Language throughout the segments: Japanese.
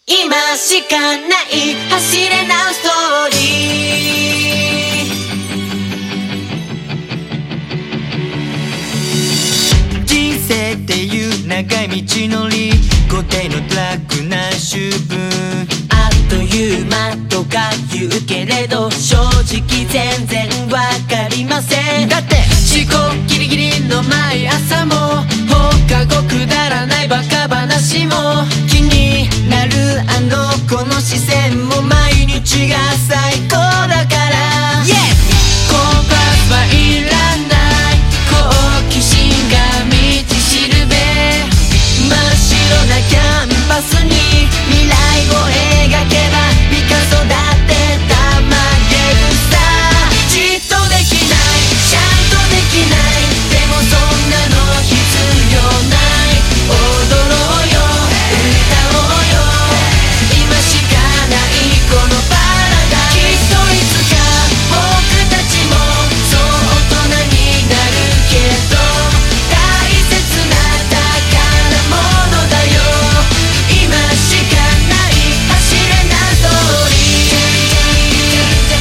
今しかない走れなうストーリー。人生っていう長い道のり、固定のトラックな主文、 あっという間とか言うけれど、正直全然わかりません。 だって思考ギリギリの毎朝も、放課後くだらないバカ話も、気になるあの子の視線も、毎日が最高だから、 イエコンパスはいらない、好奇心が道しるべ、真っ白なキャンパスに未来を描けば、ピカソだってたまげるさ。じっとできない、ちゃんとできない、でもそんなの必要ない。踊ろうよ、歌おうよ、今しかないこのパラダイス。きっといつか僕たちもそう大人になるけど、大切な宝物だよ。今しかない走れなストーリー、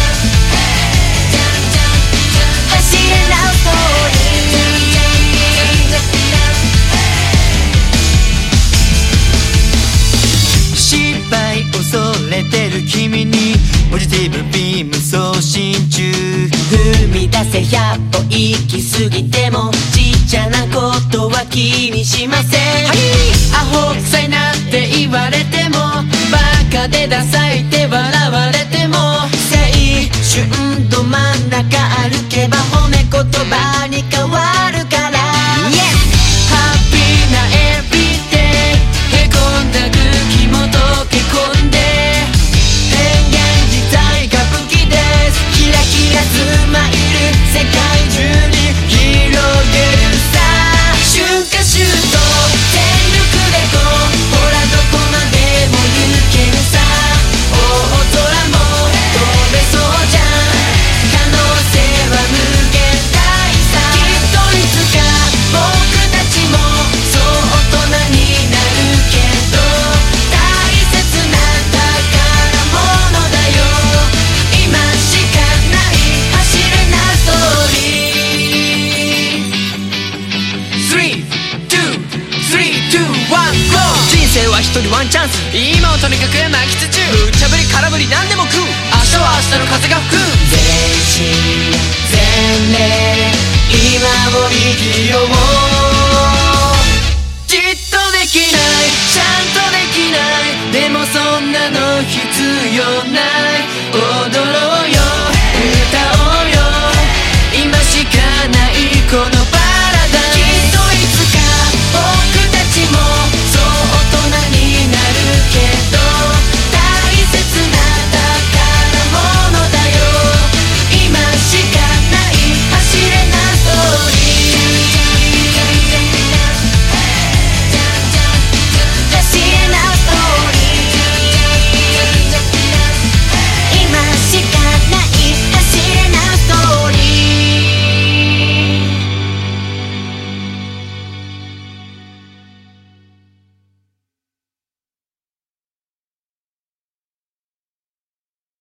走れなストーリー。 失敗恐れてる君にポジティブビーム送信中。 踏み出せ100歩行き過ぎても、ちっちゃなことは気にしません。アホくさいなって言われても、バカでダサいって笑われても、青春ど真ん中歩けば褒め言葉に変わるから、ハッピーなエブリデイ、へこんだ空気も溶け込んで、変幻自在が武器です。キラキラスマイル世界中に広げるさ。春夏秋冬全力でこう、ほらどこまでも行けるさ。大空も飛べそうじゃん、可能性は無限大さ。きっといつか僕たちもそう大人になるけど、大切な宝物だよ。今しかない走れなストーリー。3、2、3、2、1、GO！ 人生は一人ワンチャンス、 今をとにかく満喫中、 無茶ぶり空振り何でも食う、 明日は明日の風が吹く。全身全霊今を生きよう。じっとできない、ちゃんとできない、でもそんなの必要ない。踊ろう